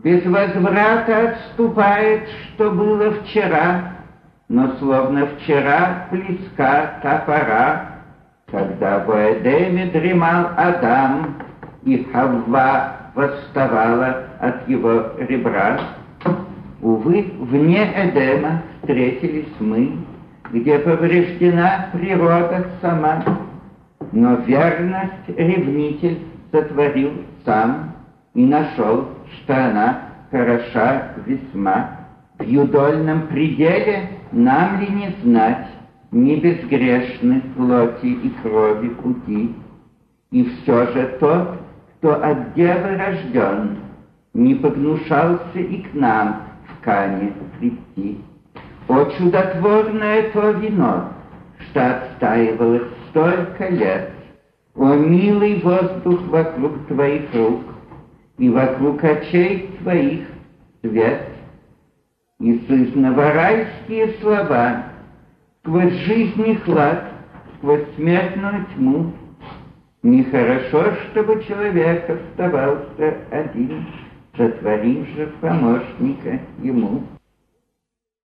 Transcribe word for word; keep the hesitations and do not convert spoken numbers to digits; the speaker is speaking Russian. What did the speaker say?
Без возврата отступает, что было вчера, но словно вчера близка та пора, когда в Эдеме дремал Адам, и Хавва восставала от его ребра. Увы, вне Эдема встретились мы, где повреждена природа сама, но верность ревнитель сотворил сам и нашел, что она хороша весьма. В юдольном пределе нам ли не знать ни безгрешны плоти и крови пути, и все же тот, кто от девы рожден, не погнушался и к нам в Кане прийти. О, чудотворное то вино, что отстаивалось столько лет! О, милый воздух вокруг твоих рук и вокруг очей твоих свет! И сызново райские слова, сквозь жизни хлад, сквозь смертную тьму. Нехорошо, чтобы человек оставался один, сотворим же помощника ему.